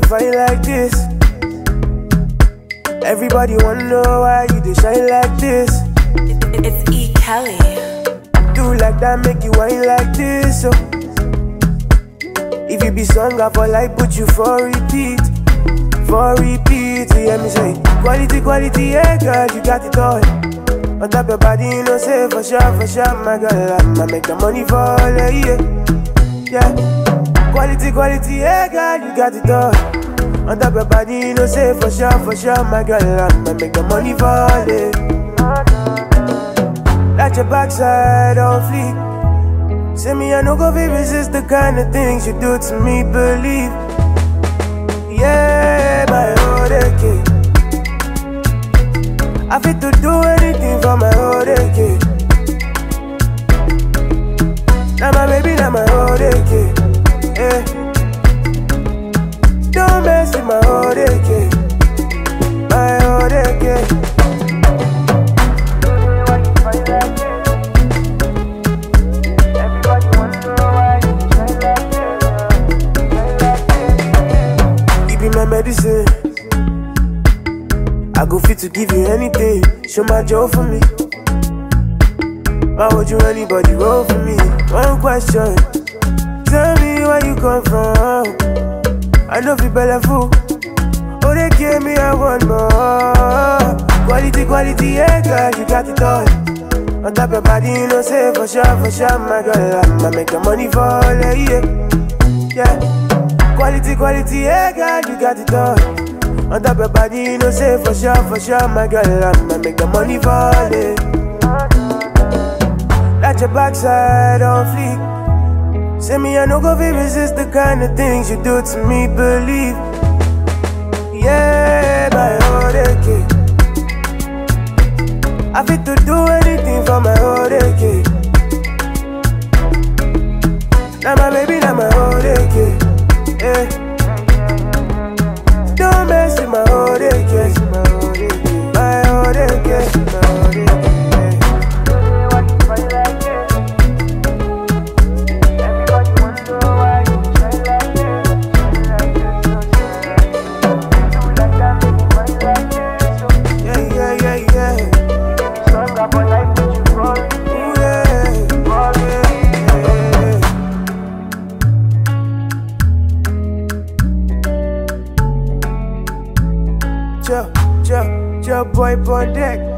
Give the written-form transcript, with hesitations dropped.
fine like this? Everybody wanna know why you dey shine like this. It's E. Kelly. Do like that, make you whine like this. So if you be song I for life, put you for repeat. For repeat, you hear me say quality, quality, yeah girl, you got it all. On top your body, you know say for sure, my girl, I'ma make the money fall, yeah. Yeah, quality, quality, yeah girl, you got it all. On top your body, you know say for sure, my girl, I'ma make the money fall, yeah. Let your backside on fleek. Say me, I no go be resist the kind of things you do to me, believe. Yeah, my old kid. I fit to do anything for my old kid. Now my baby, now my old kid. Yeah. Don't mess with my old kid. My old kid. My medicine, I go fit to give you anything. Show my joy for me. Why would you anybody roll for me? One question, tell me where you come from. I know you better fool. Oh, they gave me a one more. Quality, quality, yeah girl, you got it all. On top your body, you know say for sure, my girl, I'ma make the money fall, yeah. Yeah. Quality, quality, yeah girl, you got it all. On top your body, you know say for sure, my girl, I'ma make the money fall, yeah. Let your backside on fleek. Say me, I no go be resist the kind of things you do to me, believe. Yeah, my old kid. I fit to do anything for my old kid. Now my baby, now my old kid. Yeah. Don't mess with my old kid. My old kid. My old kid. Boy, on deck.